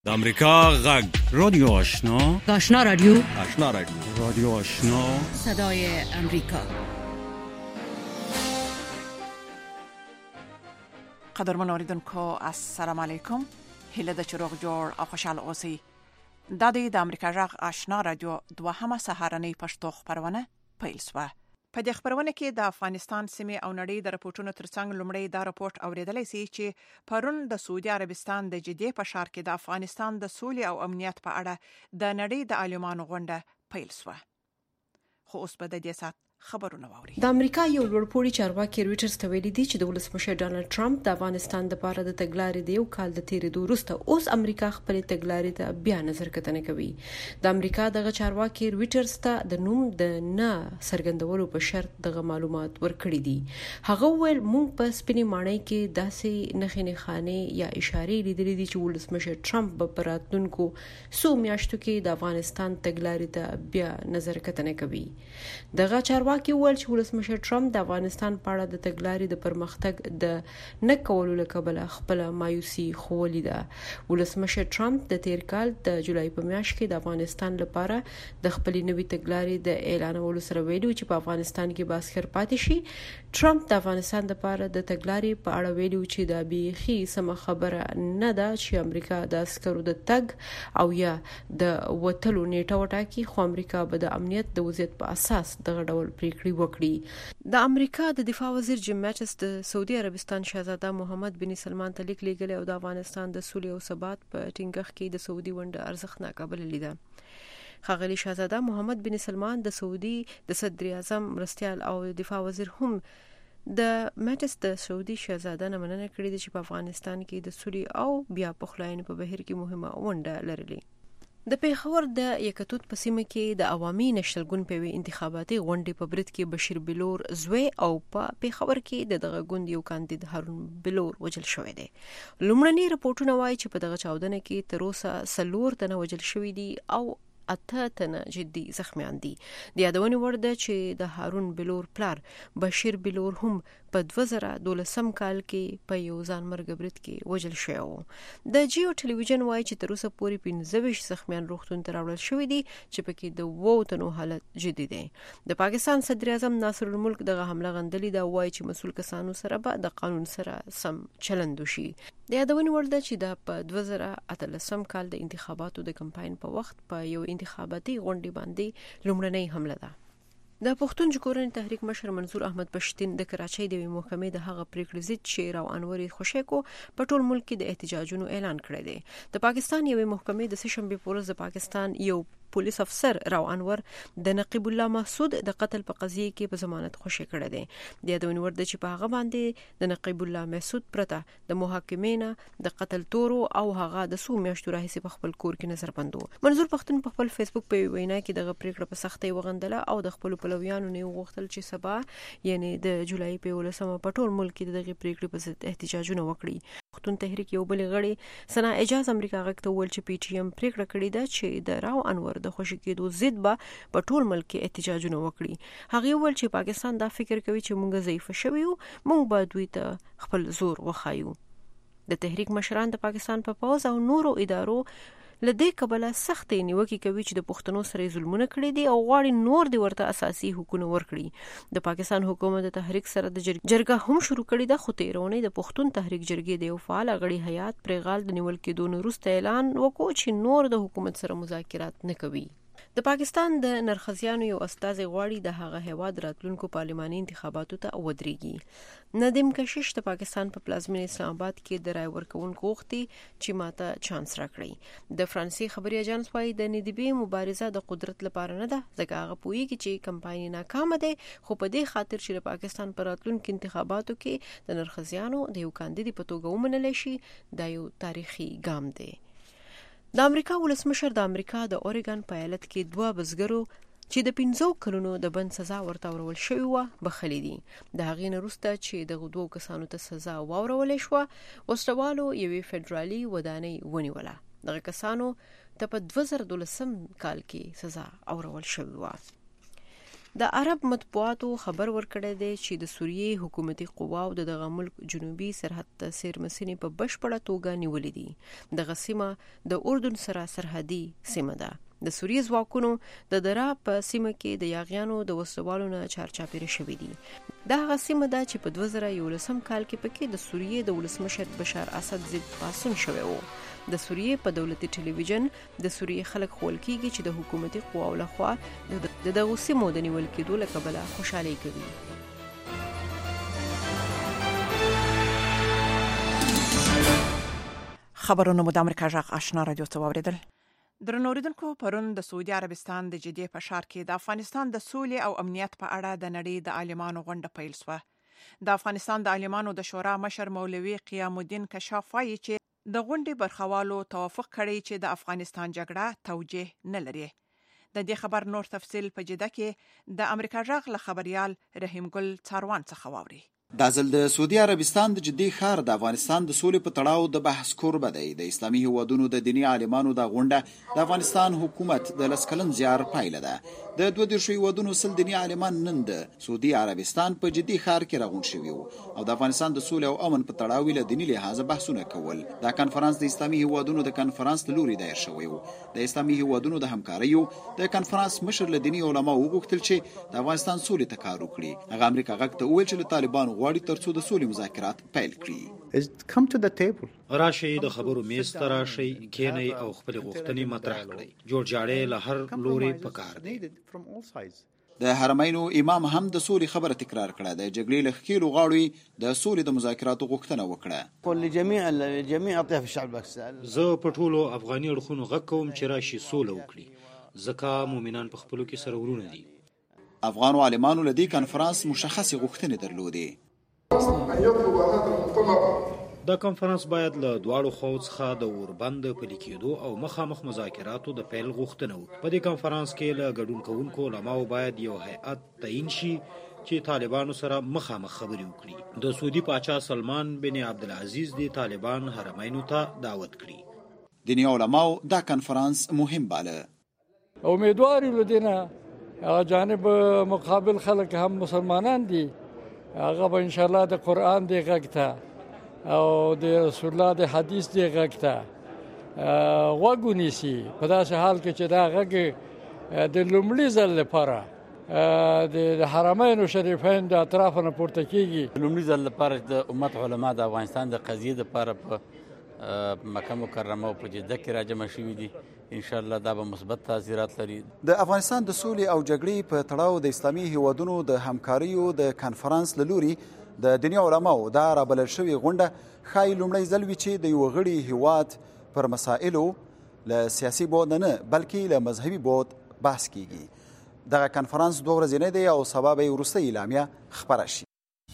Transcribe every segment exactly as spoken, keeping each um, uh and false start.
د امریکا غږ رادیو آشنا آشنا رادیو آشنا رادیو رادیو آشنا صدای امریکا. قدرمن اوریدونکو السلام علیکم. هله د چروغ جوړ او خوشاله اوسئ. د دې د امریکا غږ آشنا رادیو دوهمه سهارنۍ پښتو خبرونه پیل شوه. په دې خبرونه کې د افغانستان سیمه او نړۍ د راپورټونو ترڅنګ لومړی دا راپورټ اوریدلای شي چې پرون د سعودي عربستان د جدې په ښار کې د افغانستان د سولې او امنیت په اړه د نړۍ د عالمانو غونډه پیل شوه. خو اوس په دې سات خبرونه واوري. د امریکا یو لوړپوړي چارواکي رويټرز ته ویلي دي چې د ولسمشر ډانلډ ټرمپ د افغانستان لپاره د تګلارې د یو کال د تیرېدو وروسته اوس امریکا خپل تګلارې ته بیا نظر کتنه کوي. د امریکا دغه چارواکي رويټرز ته د نوم د نه څرګندولو په شرط دغه معلومات ورکړي دي. هغه ویل موږ په سپینې ماڼۍ کې داسې نښې نښانې یا اشارې لیدلې دي چې ولسمشر ټرمپ په راتلونکو څو میاشتو کې د افغانستان تګلارې ته بیا نظر کتنه کوي. دغه چارواکي واکي ول چې ولسمشر ټرمپ د افغانستان په اړه د تګلارې د پرمختګ د نه کولو لپاره خپل مایوسي خوولې ده. ولسمشر ټرمپ د تیر کال د جولای په میاشت کې د افغانستان لپاره د خپل نوي تګلارې د اعلانولو سره ویلو چې په افغانستان کې باسخر پاتې شي. ټرمپ د افغانستان لپاره د تګلارې په اړه ویلو چې د بیخي سم خبره نه ده چې امریکا د عسکرو د تګ او یا د وټلو نیټه وټاکي، خو امریکا به د امنیت د وضعیت په اساس دغه ډول پریکړې وکړي. د امریکا د دفاع وزیر جیم میټس د سعودي عربستان شاهزاده محمد بن سلمان ته لیک لیږلی او د افغانستان د سولې او ثبات په ټینګښت کې د سعودي ونډه ارزښتناکه بللې ده. ښاغلي شاهزاده محمد بن سلمان د سعودي د صدر اعظم مرستیال او دفاع وزیر هم د میټس د سعودي شاهزاده نه مننه کړې ده چې په افغانستان کې د سولې او بیا پخلاینې په بهیر کې مهمه ونډه لرلې. د پیښور د یکتوت په سیمه کې د عوامي نشلګون په انتخاباتي غونډې په برید کې بشیر بلور زوی او په پیښور کې د دغه ګوند یو کاندید هارون بلور وجل شوی دی. لومړني راپورټونه وایي چې په دغه چاودنه کې تر اوسه څلور تنه وجل شوي دي او اته تنه جدي زخمیان دي. د یادونې وړ ده چې د هارون بلور پلار بشیر بلور هم په دوه زره دولسم کال کې په یو ځانمرګ برید کې وژل شوی و. د جیو ټلویزیون وایي چې تر اوسه پورې پنځه ویشت زخمیان روغتون ته راوړل شوي دي چې پکې د اووه تنو حالت جدي دی. د پاکستان صدر اعظم ناصر الملک دغه حمله غندلې ده، وایي چې مسؤل کسانو سره به د قانون سره سم چلند وشي. د یادونې وړ ده چې د په دوه زره اتلسم کال د انتخاباتو د کمپاین په وخت په یو انتخاباتي غونډې باندې لومړنۍ حمله ده. د پښتون ژغورنې تحریک مشر منظور احمد پښتین د کراچۍ د محکمې د هغه پریکړې ضد شیر او انور خوشیکو په ټول ملک کې د احتجاجونو اعلان کړی دی. د پاکستان یوې محکمې د سهشنبه په ورځ د پاکستان یو پولیس افسر راو انور د نقیب الله محسود د قتل په قضیه کې په ضمانت خوشی کړی دی. د یادونې وړ ده چې په هغه باندې د نقیب الله محسود پرته د محاکمې نه د قتل تورو او هغه د څو میاشتو راهیسې په خپل کور کې نظر بندو. منظور پښتون په خپل فیسبوک په وینا کې دغه پریکړه په سختۍ وغندله او د خپل پلویانو نه وغوښتل چې سبا یعنی د جولای په ولسمه په ټول ملک کې دغه پریکړې په ضد احتجاجونه وکړي. پښتون تحریک یو بل غړي سنا اجازه امریکا غږ ته ویل چې پی ټی ایم پریکړه کړې ده چې د راو انور د خوشی کېدو ضد به په ټول ملک کې احتجاجونه وکړي. هغه ویل چې پاکستان دا فکر کوي چې موږ ضعیف شوي یو، موږ به دوی ته خپل زور وخایو. د تحریک مشران د پاکستان په پوز او نورو ادارو لدې کبله سختې نیوکې کوي چې د پښتنو سره ظلمونه کړي دي او غواړي نور د ورته اساسي حقوقونه ورکړي. د پاکستان حکومت د تحریک سره د جرګه هم شروع کړي ده، خو تیرونې د پښتون تحریک جرګې د یو فعال غړي حیات پرغال د نیول کېدو وروسته اعلان وکړ چې نور د حکومت سره مذاکرات نه کوي. د پاکستان د نرخزیانو یو استازي غواړي د هغه هیواد راتلونکو پارلماني انتخاباتو ته ودرېږي. ندیم کشش د پاکستان په پلازمینه اسلام آباد کې د رای ورکوونکو غوښتي چې ماته چانس راکړي. د فرانسې خبري اژانس وايي د ندیبي مبارزه د قدرت لپاره نه ده، ځکه هغه پوهیږي چې کمپاین ناکامه ده، خو په دې خاطر چې د پاکستان پر راتلونکو انتخاباتو کې د نرخزیانو د یو کاندید په توګه ومنل شي دا یو تاریخي ګام دی. د امریکا ولسمشر د امریکا د اوريګن په ایالت کې دوه بزګرو چې د پنځو کلونو د بند سزا ورته ورول شوی و بخښلي دي. د هغې نه وروسته چې دغه دوو کسانو ته سزا واورول شوه، وسلوالو یوې فدرالي ودانۍ ونیوله. دغه کسانو ته په دوه زره دولسم کال کې سزا اورول شوی و. د عرب مطبوعاتو خبر ورکړی دی چې د سوریې حکومتي قواو د دغه ملک جنوبي سرحد ته سیرمسینې په بشپړه توګه نیولې دي. دغه سیمه د اردن سره سرحدي سیمه ده. د سوریې ځواکونو د درا په سیمه کې د یاغیانو د وسوالو نه چارچاپېره شوي دي. دا هغه سیمه ده چې په دوه زره یولسم کال کې پکې د سوریې د ولسمشر بشار اسد ضد پاڅون شوی و. د سوریې په دولتي ټلویزیون د سوریې خلک خول کیږي چې د حکومتي قواو لخوا د دغه سیمو د نیول کېدو له کبله خوشحالي کوي. خبرونه مو د امریکا جغ آشنا رادیو ته واوریدل. درنو اوریدونکو، پرون د سعودي عربستان د جدې په ښار کې د افغانستان د سولې او امنیت په اړه د نړۍ د عالمانو غونډه پیل شوه. د افغانستان د عالمانو د شورا مشر مولوي قیام الدین کشاف وايي چې د غونډې برخوالو توافق کړی چې د افغانستان جګړه توجیه نه لري. د دې خبر نور تفصیل په جده کې د امریکا جغ له خبريال رحیم ګل څاروان څخه واوري. دا ځل د سعودي عربستان د جدي ښار د افغانستان د سولې په تړاو د بحث کوربه دی. د اسلامي هیوادونو د دیني عالمانو د غونډه د افغانستان حکومت د لسکلن زیار پایله ده. د دوه دیرشو هیوادونو سل دیني عالمان نن د سعودي عربستان په جدي ښار کې راغونډ شوي او د افغانستان د سولې او امن په تړاو له دیني لحاظه بحثونه کول. دا کنفرانس د اسلامي هیوادونو د کنفرانس له لوري دایر شوی و. د اسلامي هیوادونو د همکاریو د کنفرانس مشر له دیني علماو وغوښتل چې د افغانستان سولې ته کار وکړي. هغه امریکا غږ ته وویل چې له طالبانو غواړي ترڅو د سولې مذاکرات پیل کړي. راشي د خبرو میز ته راشي، کینی او خپل غوښتنې مطرح کړي. جوړ جاړی له هر لوري پکار دی. د حرمینو امام هم د سولې خبره تکرار کړه. د جګړې له ښکېلو غاړو د سولې د مذاکراتو غوښتنه وکړه. جميع جميع اطياف الشعب الباکستاني زه په ټولو افغاني اړخونو غږ کوم چې راشي سوله وکړي، ځکه مؤمنان په خپلو کې سره ورونه دي. افغانو عالمانو له دې کنفرانس مشخصې غوښتنې درلودې. دا کنفرانس باید له دواړو خواو څخه د اوربند پلي کېدو او مخامخ مذاکراتو د پیل غوښتنه وکړي. په دې کنفرانس کې له ګډون کوونکو علماو باید یو هیئت تعیین شي چې طالبانو سره مخامخ خبرې وکړي. د سعودي پاچا سلمان بن عبدالعزیز د طالبان حرمینو ته دعوت کړي. دیني علماو دا کنفرانس مهم باله. امیدوار یو لدینه جانب مقابل خلک هم مسلمانان دي، هغه به ان شاء الله د قران دی غږ ته او د رسول الله د حدیث دی غږ ته غوږ ونیسي. په داسې حال کې چې دا غږ د لومړي ځل لپاره د حرمین شریفین د اطرافو نه پورته کیږي. لومړي ځل لپاره د امت علما د افغانستان د قضیې لپاره په مکه مکرمه او په جده کې راجمع شوي دي. ان شاء الله دا به مثبت تاثیرات لري. د افغانستان د سولې او جګړې په تړاو د اسلامي هیوادونو د همکاریو د کنفرانس له لوري د دیني علماو دا رابلل شوې غونډه ښایي لومړی ځل وي چې د یو غړي هیواد پر مسایلو له سیاسي بعد نه بلکې له مذهبي بعد بحث کیږي. دغه کنفرانس دوه ورځې دی او سبا به وروستۍ اعلامیه خپره شي.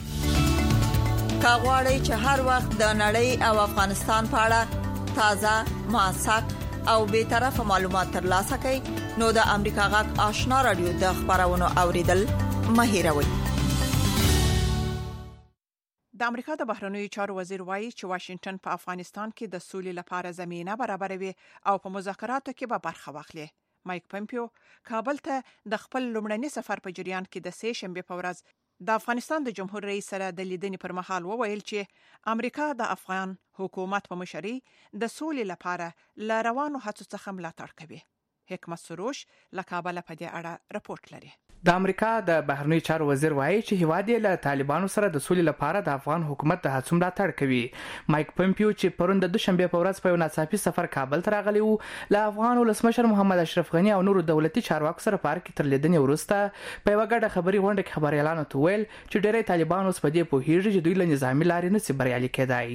که غواړئ چې هر وخت د نړۍ او افغانستان په اړه تازه، موثق او به طرفه معلومات ترلاسه کړئ، نو د امریکا غږ آشنا رادیو د خبرونو اوریدل مه هیروئ. د امریکا د بهرنیو چارو وزیر وایي چې واشنگټن په افغانستان کې د سولې لپاره زمینه برابروي او په مذاکراتو کې به برخه واخلي. مایک پمپیو کابل ته د خپل لومړني سفر په جریان کې د سې شنبه په ورځ د افغانستان د جمهور رئیس سره د لیدنې پر مهال وویل چې امریکا د افغان حکومت په مشرۍ د سولې لپاره له روانو هڅو څخه ملاتړ کوي. حکمت سروش له کابل په دې اړه رپورټ لري. د امریکا د بهرنیو چارو وزیر وایي چې هیواد یې له طالبانو سره د سولې لپاره د افغان حکومت د هڅو ملاتړ کوي. مایک پمپیو چې پرون د دوشنبه په ورځ په یو ناڅاپي سفر کابل ته راغلی و، له افغان ولسمشر محمد اشرف غنی او نورو دولتي چارواکو سره په اړه کې تر لیدنې وروسته په یو غټه خبري غونډه کې خبريالانو ته ویل چې ډېری طالبان اوس په دې پوهیږي چې دوی له نظامي لارې نشي بریالي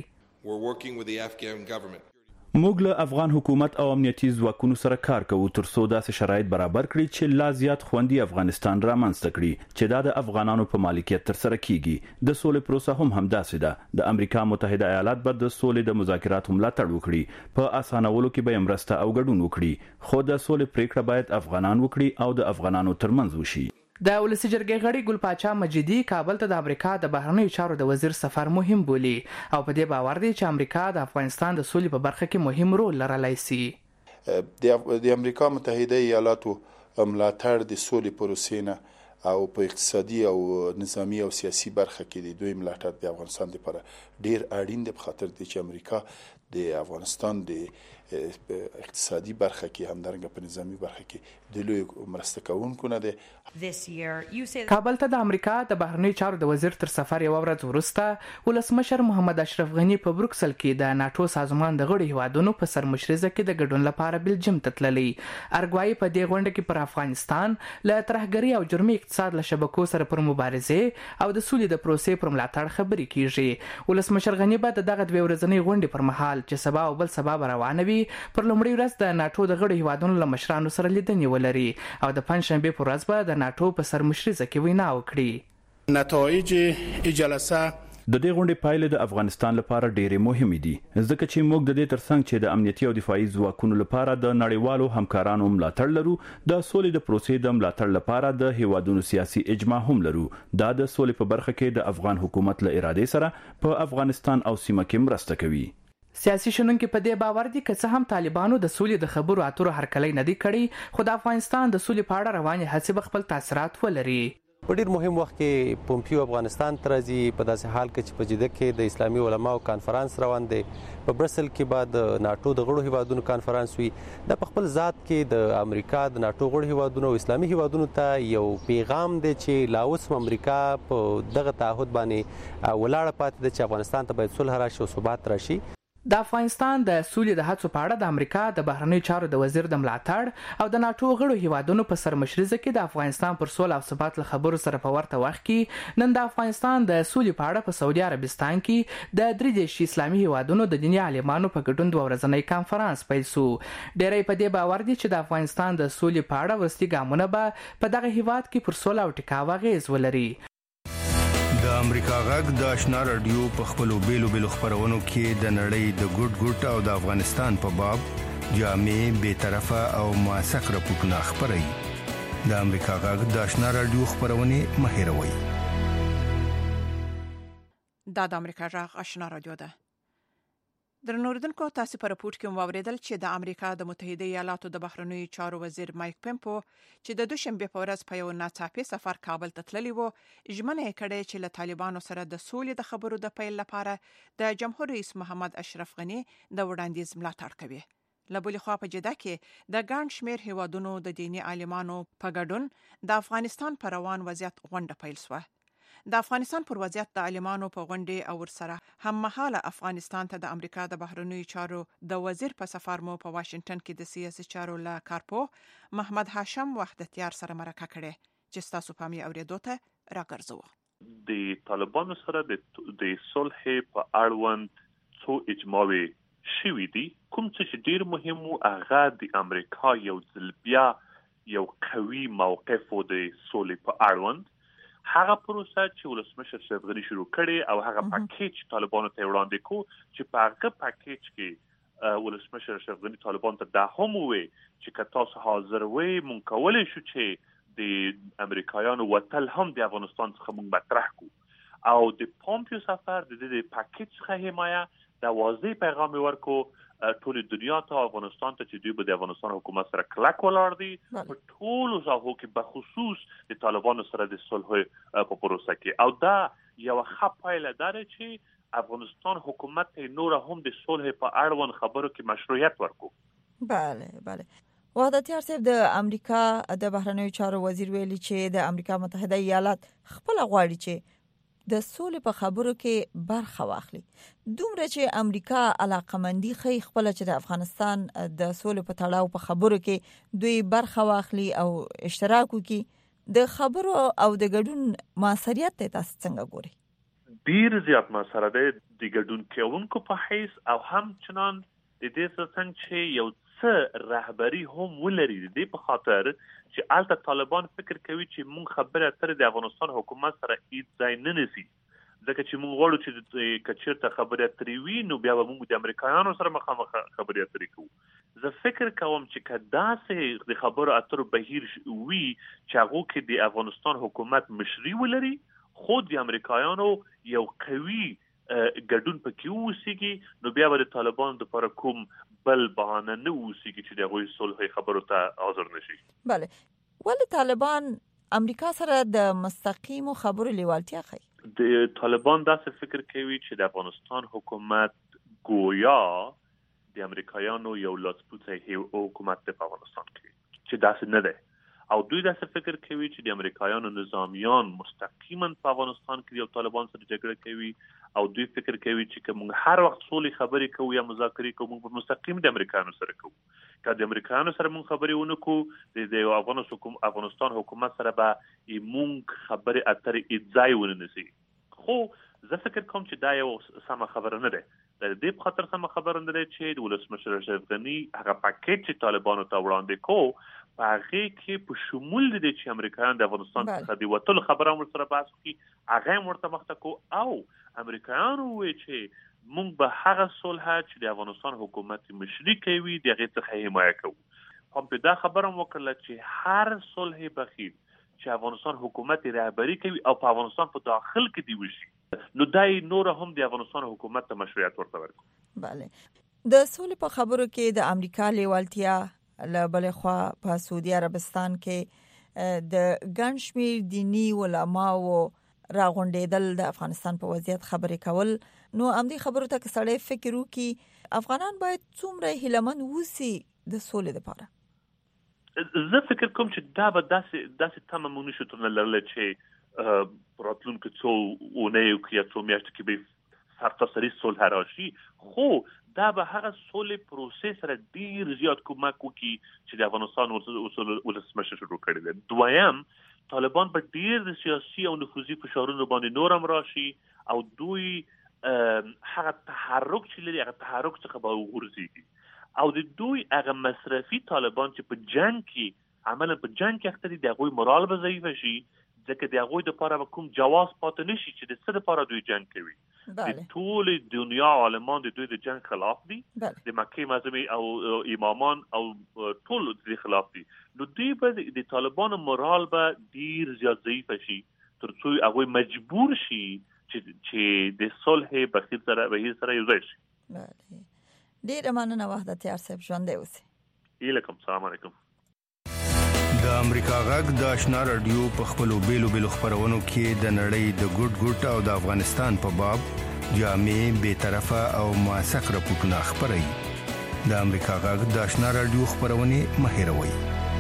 کېدای. موږ له افغان حکومت او امنیتي ځواکونو سره کار کوو ترڅو داسې شرایط برابر کړي چې لا زیات خوندي افغانستان رامنځته کړي چې دا د افغانانو په مالکیت تر سره کیږي. د سولې پروسه هم همداسې ده. د امریکا متحده ایالات به د سولې د مذاکراتو ملاتړ وکړي، په اسانولو کې به مرسته او ګډون وکړي، خو د سولې پریکړه باید افغانان وکړي او د افغانانو ترمنځ وشي. د ولسی جرګې غړي ګل پاچا مجیدی کابل ته د امریکا د بهرنیو چارو د وزیر سفر مهم بولي او په دې باور دی چې امریکا د افغانستان د سولې په برخه کې مهم رول لرلای شي. د امریکا متحده ایالاتو ملاتړ د سولې پروسې نه او په اقتصادي او نظامی او سیاسي برخه کې د دوی ملاتړ د افغانستان لپاره ډیر اړین دی، په خاطر د چې امریکا د افغانستان د اقتصادي برخه کې همدارنګه په نظامی برخه کې د لوی مرسته کوونکو نه دی. کابل ته د امریکا د بهرنیو چارو د وزیر تر سفر یو ورځ وروسته ولسمشر محمد اشرف غنی په بروکسل کې د ناتو سازمان د غړو هیوادونو په سرمشرزه کې د ګډون لپاره بلجیم ته تللی. ارګوایي په دې غونډه کې پر افغانستان له ترهګرۍ او جرمي اقتصاد له شبکو سره پر مبارزه او د سولې د پروسې پر ملاتړ خبرې کیږي. ولسمشر غنی به دغه دوه ورځنۍ غونډې پر مهال چې سبا او بل سبا روانوي پر لومړی ورځ د ناتو د غړو هیوادونو له مشرانو سره لیدنې ولري او د پنځشنبه پر ورځ به د ناتو په سرمشرزه کې وینا وکړي. نتایج این جلسه د دې غونډې پایلې د افغانستان لپاره ډېرې مهمې دي، ځکه چې موږ د دې ترڅنګ چې د امنیتي او دفاعي ځواکونو لپاره د نړیوالو همکارانو ملاتړ لرو، د سولې د پروسې د ملاتړ لپاره د هیوادونو سیاسي اجماع هم لرو. دا د سولې په برخه کې د افغان حکومت له ارادې سره په افغانستان او سیمه کې مرسته کوي. سیاسي شنونکو په دې باور دي چې هم طالبانو د سولې د خبرو اترو هرکلی نه دی کړی، خو د افغانستان د سولې په اړه روانې هڅې به خپل تاثیرات ولري. په ډیر مهم وخت کې پومپیو افغانستان ته راځي، په داسې حال کې چې په جده کې د اسلامي علماو کانفرنس روان دی، په برسل کې بعد ناتو د غړو هیوادونو کانفرنس وي. د په خپل ذات کې د امریکا د ناتو غړو هیوادونو او اسلامي هیوادونو ته یو پیغام دی چې لا اوس امریکا په دغه تعهد باندې ولاړه پاتې ده چې افغانستان ته باید صلح راشي او ثبات راشي. د افغانستان د سولې د هڅو په اړه د امریکا د بهرنیو چارو د وزیر د ملاتړ او د ناتو غړو هیوادونو په سرمشرزه کې د افغانستان پر سولې او ثبات له خبرو سره په ورته وخت کې نن د افغانستان د سولې په اړه په سعودي عربستان کې د درې دیرش اسلامي هیوادونو د دیني عالمانو په ګډون دوه ورځنی کانفرنس پیل شو. ډېری په دې باور دي چې د افغانستان د سولې په اړه وروستي ګامونه به په دغه هیواد کې پر سوله او ټکاو اغیز ولري. د امریکا غږ د آشنا رادیو په خپلو بیلو بیلو خبرونو کې د نړۍ د ګډ ګډ او د افغانستان په باب جامع بے طرفه او موثق راپورټونه خبري. د امریکا غږ د آشنا رادیو خبرونه مهیروي. دا د امریکا غږ آشنا رادیو ده. درنوردونکو تاسو په راپورټ کې موریدل چې د امریکا د متحده ایالاتو د بهرنیو چارو وزیر مایک پمپو چې د دوشنبه په ورځ په یو ناڅاپي سفر کابل ته تللی وو، ژمنه یې کړې چې له طالبانو سره د سولې د خبرو د پیل لپاره د جمهور رئیس محمد اشرف غنی د وړاندیز ملاتړ کوي. له بلې خوا په جده کې د ګڼ شمېر هیوادونو د دیني عالمانو په ګډون د افغانستان پر روان وضعیت غونډه پیل شوه. د افغانستان پر وضعیت د عالمانو په غونډې او ورسره هم مهاله افغانستان ته د امریکا د بهرنیو چارو د وزیر په سفر مو په واشنگټن کې د سیاسي چارو له کارپو محمد هاشم وحدتیار سره مرکه کړې چې تاسو په می اوریدو ته راګرځو. د طالبانو سره د صلح په اړوند څو اجماعي شوي دي، کوم چې ډیر مهم او هغه د امریکا یو ځل بیا یو قوي موقف د صلح په اړوند هغه پروسه چې ولسمشر اشرف غنی شروع کړي او هغه پاکیج طالبانو ته وړاندې کو چې په هغه پاکیج کې ولسمشر اشرف غنی طالبان ته دا هم وي چې که تاسو حاضر وي مونږ کولای شو چې د امریکایانو وتل هم د افغانستان څخه مونږ مطرح کو. او د پومپیو سفر د دې پاکیج څخه حمایه د واضح پیغام ورکو ټول دنیا ته افغانستان ته چې دوی به د افغانستان حکومت سره کلک ولاړ دي په ټول ځاهو کې به خصوص د طالبانو سره د صلح په پروسه کې. او دا یو ښه پایله ده چې افغانستان حکومت ته نور هم د صلح په اړوند خبرو کې مشروعیت ورکو. بله بله. وحدتیار صاحب، د امریکا د بهرنیو چارو وزیر ویلي چې د امریکا متحده ایالات خپل غواړي چې د سولې په خبرو کې برخه واخلي. دومره چې امریکا علاقمندي خي خپل چې د افغانستان د سولې په تړاو په خبرو کې دوی برخه واخلي او اشتراک وکړي، د خبرو او د ګډون موثریت ته تاسو څنګه ګوري؟ ډیر زیات موثر دی د ګډون کوونکو په حیث او هم چنان د دې څنګه چې یو څه رهبری هم ولري. د دې په خاطر چې الته طالبان فکر کوي چې مونږ خبره تر د افغانستان حکومت سره هیڅ ځای نه نسی، ځکه چې مونږ غواړو چې د کچیرته خبره تری وي نو بیا به مونږ د امریکایانو سره مخامخ خبرې اترې کوو. زه فکر کوم چې کدا سه د خبرو اترو بهیر وي چې هغه کې د افغانستان حکومت مشري ولري، خود د امریکایانو یو قوي ګډون پکې ووسیږي، نو بیا به د طالبان لپاره کوم بل بهانه نه ووسیږي چې دغه صلح خبرو ته حاضر نشي. بله. ولې طالبان امریکا سره د مستقیم خبرو لیوالتیا کوي. د طالبان داسې فکر کوي چې د افغانستان حکومت گویا د امریکایانو یو لاسپوڅی حکومت په افغانستان کې چې داسې نه ده، او دوی داسې فکر کوي چې د امریکایانو نظامیان مستقیما په افغانستان کې یو طالبان سره جګړه کوي، او دوی فکر کوي چې که موږ هر وخت سولې خبرې کوو یا مذاکرې کوو موږ مستقیم د امریکایانو سره کوو. که د امریکایانو سره موږ خبرې ونه کوو د افغانستان افغانستان حکومت سره به موږ خبرې اترې ځای ونه نیسي. خو زه فکر کوم چې دا یو سمه خبره نه ده. د دې په خاطر سمه خبره نه ده چې د ولسمشر اشرف غني هغه پاکیج چې طالبانو ته وړاندې کو په هغه کې په شمول دي چې امریکایان د افغانستان څخه د وټل خبره هم سره بحث کوي، هغه ورته مخته کو، او امریکایانو وایي چې موږ به هغه صلح چې د افغانستان حکومت مشري کوي د هغې څخه حمایه کوو. هم په دا خبره هم وکړله چې هر صلح بخیر چې افغانستان حکومت رهبری کوي او په افغانستان په داخل کې دی وشي نو دای نور هم د افغانستان حکومت ته مشروعیت ورته ورکړي. بله، د سولې په خبرو کې د امریکا لیوالتیا له بلې خوا په سعودي عربستان کې د ګڼ شمېر دیني علماو راغونډېدل د افغانستان په وضعیت خبرې کول، نو همدې خبرو ته که سړی فکر وکړي افغانان باید څومره هیلهمن اوسي د سولې لپاره؟ زه فکر کوم چې دا به داسې داسې تمه موږ نشو ترنه لرلی چې راتلونکو څو اونیو کې یا څو میاشتو کې به سرتاسري صلح راشي، خو دا به هغه سولې پروسې سره ډیر زیات کومک وکړي چې د افغانستان ولسمشر شروع کړی دی. دویم، طالبان په ډیر د سیاسي او نفوذي فشارونو باندې نور هم راشي او دوی هغه تحرک چې لري هغه تحرک څخه به وغورځېږي، او د دوی هغه مصرفي طالبان چې په جنگ کې عملا په جنگ کې اخته دي د هغوی مورال به ضعیفه شي، ځکه د هغوی دپاره به کوم جواز پاتې نه شي چې د څه دپاره دوی جنگ کوي. د ټول دنیا عالمان د دوی د جنگ خلاف دي، د مکې معظمې او امامان او ټول د خلاف دي، نو دوی به د طالبانو مورال به ډیر زیات ضعیفه شي تر څو هغوی مجبور شي چې د صلح بخیر سره بهیر سره یو ځای شي. ډیره مننه وحدتیار صاحب، ژوندی اوسئ. علیکم السلام علیکم. د امریکا غږ د آشنا رادیو په خپلو بیلو بیلو خبرونو کې د نړۍ د ګډ ګډ او د افغانستان په باب جامع بے طرفه او موثق راپورټونه خبري. د امریکا غږ د آشنا رادیو خبرونه مهیروي.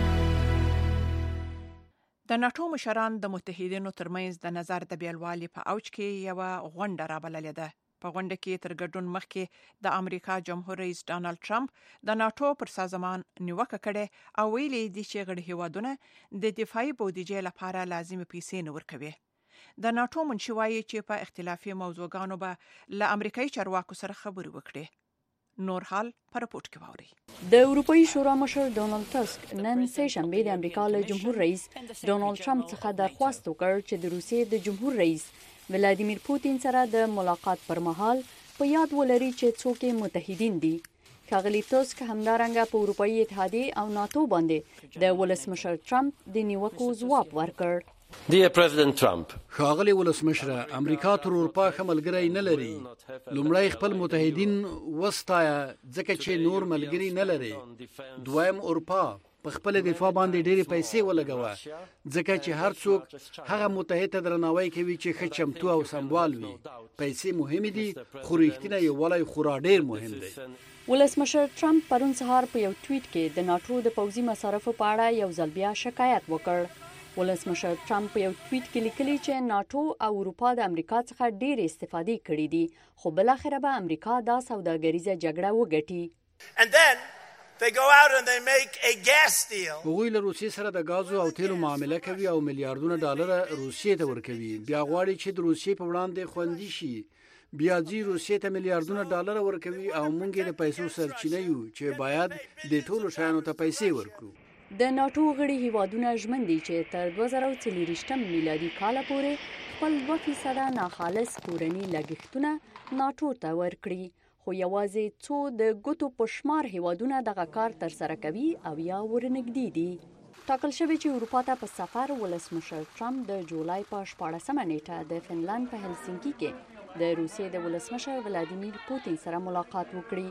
د ناتو مشران د متحدینو ترمنځ د نظر د بیلوالي په اوج کې یو غونډه رابللې ده. په غونډه کې تر ګډون مخکې د امریکا جمهور رئیس ډانلډ ټرمپ د ناتو پر سازمان نیوکه کړې او ویلي دي چې غړي هیوادونه د دفاعي بودیجې لپاره لازمي پیسې نه ورکوي. د ناتو منشي وایي چې په اختلافي موضوعګانو به له امریکایي چارواکو سره خبرې وکړي. نور حال پر رپورت کې واوري. د اروپאי شورا مشر ډونالد ټسک نن سه شنبه د امریکا له جمهور رئیس ډونالد ټرمپ څخه درخواست وکړ چې د روسیې د جمهور رئیس ولادیمیر پوتین سره د ملاقات پر مهال په یاد ولري چې څوک متحدین دي. ښاغلي ټسک همدارنګه په اروپאי اتحادیه او ناتو باندې د ولسمشر ټرمپ د نیوکو ځواب ورکړ. Dear President Trump, ښاغلی ولسمشر، امریکا تر اروپا ښه ملګری نه لري. لومړی خپل متحدین وستایه ځکه چې نور ملګری نه لري. دویم، اروپا په خپل دفاع باندې ډېرې پیسې ولګوه ځکه چې هر څوک هغه متحد ته درناوی کوي چې ښه چمتو او سمبال وي. پیسې مهمې دي خو رښتینی یووالی خورا ډېر مهم دی. ولسمشر ټرمپ پرون سهار په یو ټویټ کې د ناتو د پوځي مصارفو په اړه یو ځل بیا شکایت وکړ. ولسمشر ټرمپ په یو ټویټ کې لیکلي چې ناتو او اروپا د امریکا څخه ډېر استفادې کړې دي، خو بل اخر به امریکا دا سوداګریزه جګړه وګټي. And then they go out and they make a gas deal. هغوی له روسیې سره د غازو او تیلو معامله کوي او میلیارډونه ډالر روسیې ته ورکوي. بیا غواړي چې د روسیې په وړاندې خوندي شي. بیا ځي روسیې ته میلیارډونه ډالر ورکوي او موږ یې د پیسو سرچینه یو چې باید د ټولو شیانو ته پیسې ورکړو. د ناتو غړي هیوادونه ژمن دي چې تر دوه زره څلوېښتم میلادي کال پورې خپل دوه فیصده ناخالص کورني لګښتونه ناتو ته ورکړي، خو یوازې څو د ګوتو په شمار هیوادونه دغه کار ترسره کوي او یا ورنږدې دي. ټاکل شوی چې اروپا ته په سفر ولسمشر ټرمپ د جولای په شپاړسمه نیټه د فنلند په هلسینکي کې د روسیې د ولسمشر ولادیمیر پوتین سره ملاقات وکړي.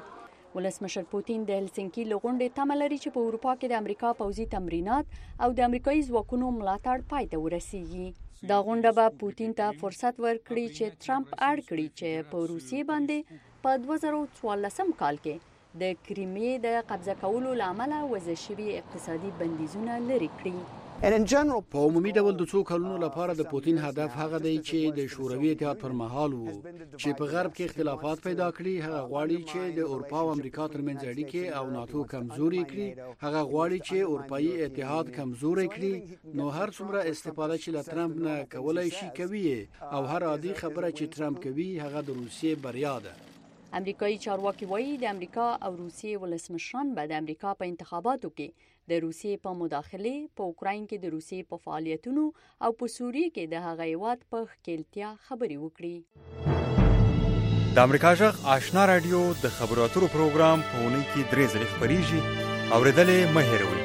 ولسمشر پوتین د هلسنکي لغونډې تمه لري چې په اروپا کې د امریکا پوځي تمرینات او د امریکایي ځواکونو ملاتړ پای ته ورسیږي. دا غونډه به پوتین ته فرصت ورکړي چې ټرمپ اړ کړي چې په روسیې باندې په دوه زره څوارلسم کال کې د کریمې د قبضه کولو لامل وضع شوي اقتصادي بندیزونه لري کړي. په عمومي ډول د څو کلونو لپاره د پوتین هدف هغه دی چې د شوروي اتحاد پر مهال وو چې په غرب کې اختلافات پیدا کړي. هغه غواړي چې د اروپا او امریکا ترمنځ اړیکې او ناتو کمزوري کړي. هغه غواړي چې اروپאי اتحاد کمزوري کړي. نو هر څومره استفاده چې له ترامپ نه کولای شي کوي او هر عادي خبره چې ترامپ کوي هغه د روسیې بریا ده. امریکایي چارواکي وایي د امریکا او روسیې ولسمشران به د امریکا په انتخاباتو کې د روسیې په مداخله په اوکراین کې د روسیې په فعالیتونو او په سوریه کې د هغه هیواد په ښکیلتیا خبرې وکړي. د امریکا جغ آشنا رادیو د خبرو اترو پروګرام په اونۍ کې درې ځلې خبريږي. اوریدلې مه هېروئ.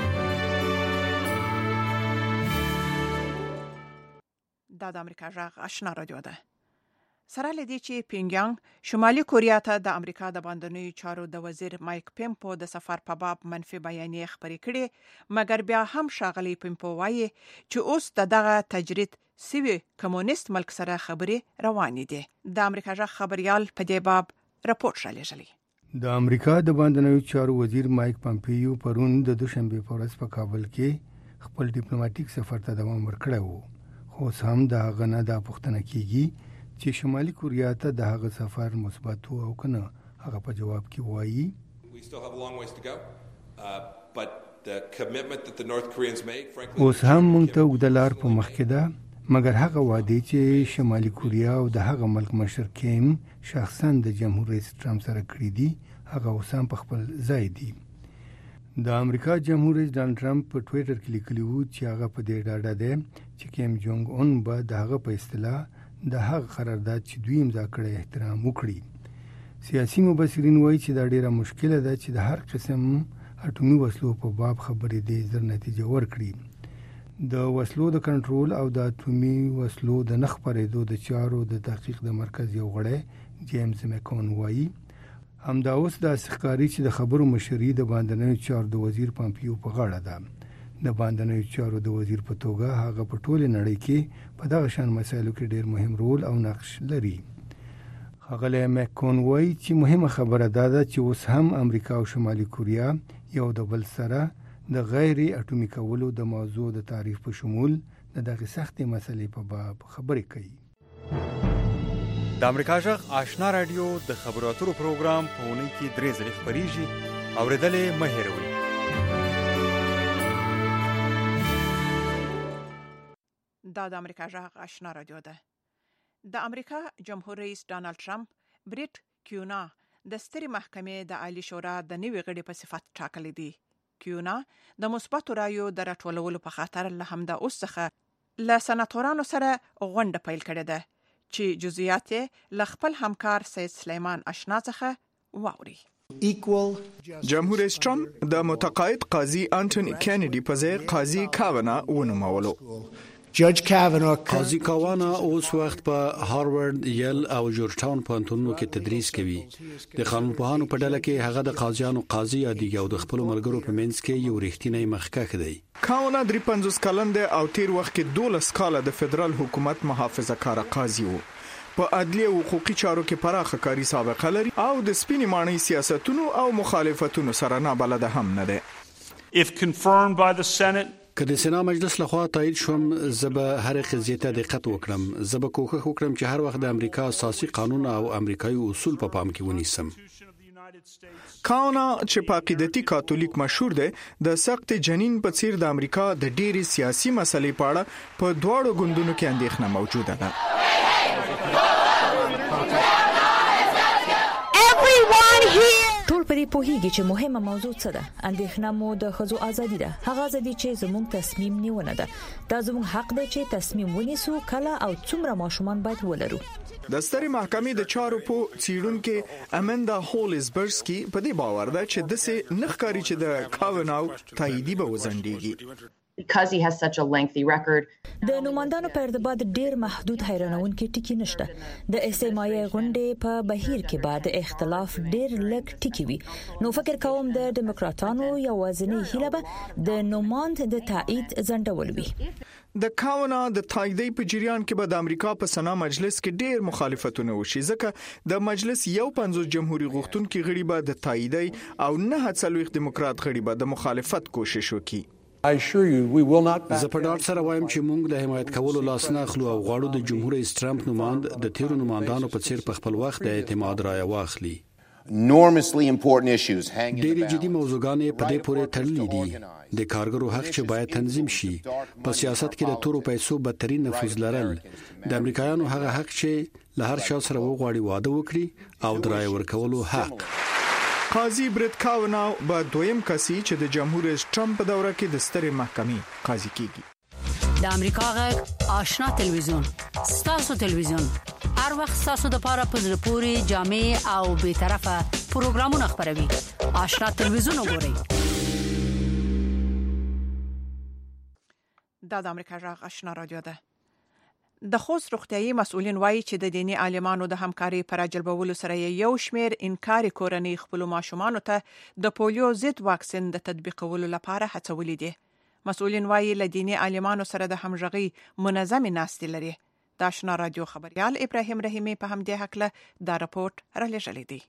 دا د امریکا جغ آشنا رادیو ده. سره لدی چې پینګیانګ شمالي کوریا ته د امریکا د باندنیو چارو د وزیر مایک پمپو د سفر په باب منفي بیانیه خبرې کړي، مګر بیا هم شاغلي پمپو وایي چې اوس دغه تجرید سوي کمونیست ملک سره خبرې روانې دي. د امریکا جغ خبريال په دې باب راپور شالېږي. د امریکا د باندنیو چارو وزیر مایک پمپیو پرون د دوشنبه په ورځ په کابل کې خپل ډیپلوماټیک سفر ته دوام ورکړی وو، خو هم دا غنه د پښتنه کیږي چې شمالي کوریا ته د هغه سفر مثبت او کنه. هغه په جواب کې وایي اوس هم موږ ته وګدلار په مخ کې ده، مګر هغه وعده چې شمالي کوریا او د هغه ملک مشر کیم شخصا د جمهور رئیس ټرمپ سره کړی دي هغه اوس هم په خپل ځای دي. د امریکا جمهور رئیس ډانلډ ټرمپ په ټوئیټر کې لیکلی وو چې هغه په دې ډاډه ده چې کیم جونګ اون به د هغه په اصطلاح د هغه قرارداد چې دوی امضا کړی احترام وکړي. سیاسي مبصرین وایي چې دا ډیره مشکله ده چې د هر قسم اټومي وسلو په باب خبرې دي زر نتیجه ورکړي. د وسلو د کنټرول او د اټومي وسلو د نخ پرېدو د چارو د تحقیق د مرکز یو غړی جیمز میکون وایي همدا اوس د سخکاری چې د خبرو مشري د باندنیو چارو د وزیر پمپیو په غاړه ده. د باندنیو چارو د وزیر په توګه هغه په ټوله نړۍ کې په دغه شان مسایلو کې ډېر مهم رول او نقش لري. هغه میکون وایي چې مهمه خبره دا ده چې اوس هم امریکا او شمالي کوریا یو د بل سره د غیر اټومي کولو د موضوع د تعریف په شمول د دغه سختې مسلې په باب خبرې کوي. د امریکا جغ آشنا رادیو د خبرو اترو پروګرام په اونۍ کې درې ځلې خبريږي. اوریدلې مه هېروئ. دا د امریکا جغ آشنا رادیو ده. د امریکا جمهور رئیس ډانلډ ټرمپ بریټ کیونا د ستري محکمې د عالی شورا د نوي غړي په صفت ټاکلې دي. کیونا د مثبت رایو د راټولولو په خاطر له همدا اوس څخه له سناتورانو سره غونډه پیل کړې ده چې جزئیات له خپل همکار سید سلیمان آشنا څخه واوري. جمهور رئیس ټرمپ د متقاعد قاضي انټونی کینیډي په ځای قاضي کاوانا ونومولو. جج کاوانا قاضي کاوانا اوس وخت په هاروارد، یل او جورج ټاون پوهنتونونو کې تدریس کوي. د قانون پوهانو په ډله کې هغه د قاضیانو قاضي یادي او د خپل ملګرو په منځ کې یو رښتینی مخکښ دی. کاوانا درې پنځوس کلن دی او تیر وخت کې دولس کاله د فدرال حکومت محافظه کار قاضي وو. په عدلي او حقوقي چارو کې پراخه کاری سابقه لري او د سپینې ماڼۍ سیاستونو او مخالفتونو سره نه بلد هم نه دی. If confirmed by the Senate که د سنا مجلس لخوا تایید شوم زبه هر قضیه ته دقت وکړم. زبه کوښښ وکړم چې هر وخت د امریکا اساسي قانون او امریکایي اصول په پام کې ونیسم. کاوانا چې په عقیدتي کاتولیک مشهور دی د سخت جنین په څیر د امریکا د ډېری سیاسي مسلې په اړه په دواړو ګوندونو کې اندېښنه موجوده ده. ټول په دې پوهیږي چې مهمه موضوع څه ده. اندېښنه مو د ښځو ازادي ده. هغه ازادي چې زموږ تصمیم نیونه ده. دا زموږ حق دی چې تصمیم ونیسو کله او څومره ماشومان باید ولرو. د سترې محکمې د چارو په څیړونکو امندا هولزبرسکي په دې باور ده چې د سه نخکاری چې د کاوناو تاییدي به وزندېږي. because he has such a lengthy record. د نوماندانو په ارتباط ډیر محدود حیرانونکي ټکي نشته. د استماعي غونډې په بهیر کې بعد اختلاف ډیر لږ ټکي وي. نو فکر کوم د ډیموکراتانو یوازینی هیله به د نوماند د تایید ځنډول وي. د کاونا د تاییدي په جریان کې به د امریکا په سنا مجلس کې ډیر مخالفتونه وشي، ځکه د مجلس یو پنځوس جمهوریت غوښتونکي غړي به د تاییدي او نه څلوېښت دیموکرات غړي به د مخالفت کوشش وکړي. زه په ډاډ سره وایم چې موږ له حمایت کولو لاس نه اخلو او غواړو د جمهور رئیس ټرمپ نوماند د تیرو نوماندانو په څیر په خپل وخت د اعتماد رایه واخلي. ډېرې جدي موضوعګانې په دې پورې تړلې دي. د کارګرو حق چې باید تنظیم شي. په سیاست کې د تورو پیسو بدترین نفوذ لرل. د امریکایانو هغه حق چې له هر چا سره وغواړي واده وکړي او د رایې ورکولو حق. قاضي برت کاوناو به دویم کسي چې د جمهور رئیس ټرمپ په دوره کې د سترې محکمې قاضي کیږي. د امریکا غږ آشنا تلویزیون ستاسو تلویزیون هر وخت ستاسو د لپاره په زړه پورې جامع او به طرفه پروګرامونه خبروي. آشنا تلویزیون وګورئ. دا د امریکا غږ آشنا رادیو ده. د خوست روغتيایي مسؤلین وایي چې د دیني عالمانو د همکاري پر جلبولو سره یو شمیر انکاري کورنۍ خپل ماشومان ته د پولیو ضد واکسین د تطبیقولو لپاره هڅولې دي. مسؤلین وایي له دیني عالمانو سره د همغږي منظم ناستې لري. د آشنا رادیو خبريال ابراهیم رحیمی په همدې حق له دا رپورت را لېږلی دی.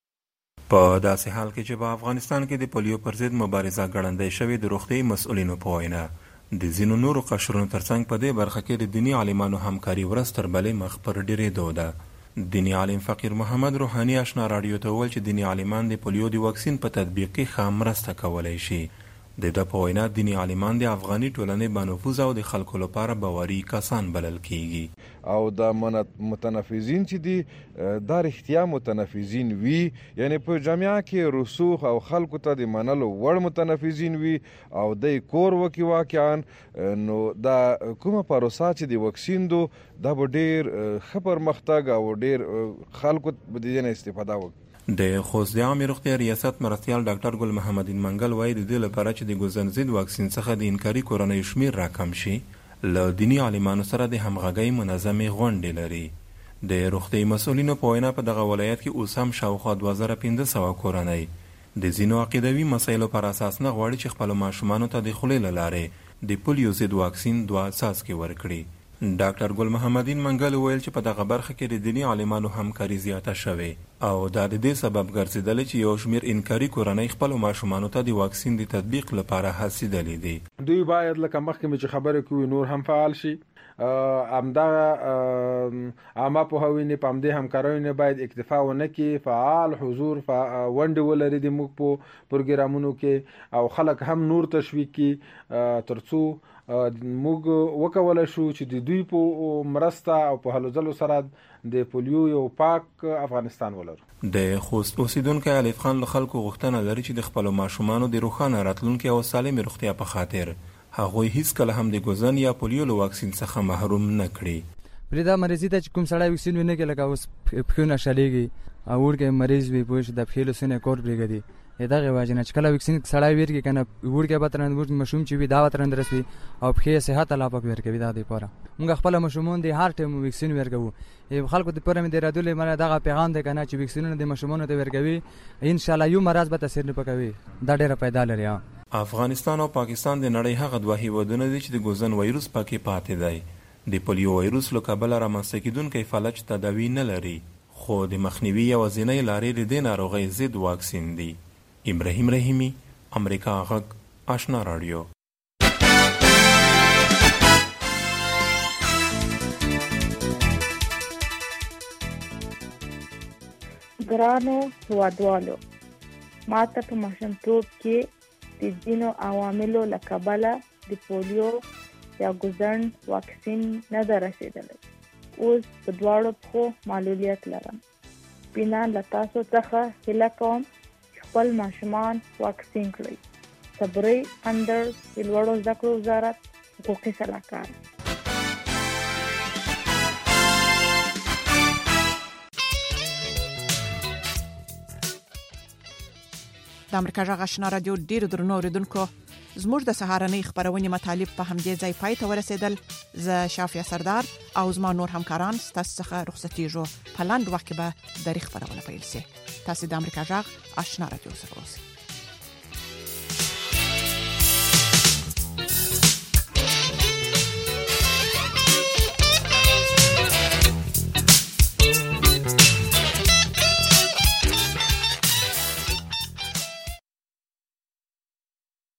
په داسې حال کې چې په افغانستان کې د پولیو پر ضد مبارزه ګړندۍ شوې، د روغتيایي مسؤلینو په وینا د ځینو نورو قشرونو ترڅنګ په دې برخه کې د دیني عالمانو همکاري ورځ تر بلې مخ پر ډېرېدو ده. دیني عالم فقیر محمد روحاني آشنا رادیو ته وویل چې دیني عالمان د پولیو د واکسین په تطبیق کې ښه مرسته کولی شي. د ده په وینا دیني عالمان د افغاني ټولنې بانفوذ او د خلکو لپاره باوري کسان بلل کیږي. او د متنفذین چې دي دا رښتیا متنفذین وي، یعنی په جامعه کې رسوخ او خلکو ته د منلو وړ متنفذین وي او د کور وکي واقعا نو دا کومه پروسه چې د واکسین دو دا به ډیر ښه پرمختګ او ډیر خلکو به د دې استفاده وکړي. د خوست د عامې روغتیا ریاست مرستیال ډاکټر ګل محمد منګل وایي د دې لپاره چې د ګوزن ضد واکسین څخه د انکاري کورنۍ شمیر راکم شي، له دیني عالمانو سره د همغږۍ منظمې غونډې لري. د روغتیایي مسؤلینو په وینا په دغه ولایت کې اوس هم شاوخوا دوه زره پنځه سوه کورنۍ د ځینو عقیدوي مسایلو پر اساس نه غواړي چې خپلو ماشومانو ته د خولې له لارې د پولیو ضد واکسین دوه څاڅکي ورکړي. ډاکټر ګل محمدین منګل ویل چې په دغه برخه کې د دیني عالمانو همکاري زیاته شوې او دا د دې سبب ګرځېدلی چې یو شمیر انکاري کورنۍ خپلو ماشومانو ته د واکسین د تطبیق لپاره هڅېدلي دي. دوی باید لکه مخکې چې خبرې کوي نور هم فعال شي. همدغه عامه پوهاوی نه پام دې همکارانو باید اکتفا ونه کړي، فعال حضور ونډه ولري د موږ په پروګرامونو کې او خلک هم نور تشویق کړي ترڅو موږ وکولای شو چې د دوی په مرسته او په هلو ځلو سره د پولیو یو پاک افغانستان ولرو. د خوست اوسیدونکو الف خان له خلکو غوښتنه لري چې د خپلو ماشومانو د روښانه راتلونکي او سالمې روغتیا په خاطر هغوی هیڅ کله هم د ګوزن یا پولیو له واکسین څخه محروم نه کړي. پرې دا مریضي ته چې کوم سړی واکسین ونه کړي لکه اوس پښو نه شلېږي او ورکه مریض وي پوه شي د پښې له سینې کور پرېږدي دغه واجنه چې کله واکسین سړی ورکړي کنه ورکه به ترند ورته مشوم چې وي دا ترند رسوي او پښې صحت الله پاک ورکوي دا دی پوره موږ خپل مشومون دی هر ټیم واکسین ورکو خلکو ته پوره مې د رادول مله دغه پیغام دی کنه چې واکسینونه د مشومون ته ورکوي ان شاء الله یو مرز به تاثیر نه پکوي دا ډیره پیدا لري. افغانستان او پاکستان د نړۍ هغه دوه هیوادونه دي چې د ګوزن وایروس پکې پاتې دی. د پولیو وایروس له کبله رامنځته کېدونکی فلج تداوی نه لري، خو د مخنیوي یوازینۍ لارې د دې ناروغۍ ضد واکسین دي. ابراهیم رحیمی، امریکا غږ، آشنا رادیو. ګرانو هیوادوالو، ما ته په ماشومتوب کې د ځینو عواملو له کبله د پولیو یا ګوزن واکسین نه ده رسېدلی. اوس په دواړو پښو معلولیت لرم. بنا له تاسو څخه هیله کوم خپل ماشومان واکسین کړئ. صبري اندر د لوړو زده کړو وزارت حقوقي سلاکار. د امریکا جغ آشنا رادیو ډیر درنو اوریدونکو زموږ د سهارنۍ خبرونه مطالب په همدې ځای پای ته ورسېدل. ز شافیا سردار او زما نور همکاران ستاسو څخه رخصتیږو. په لاند وخت کې به د خبرونه پیل شي. تاسو د امریکا جغ آشنا رادیو سره اوسئ.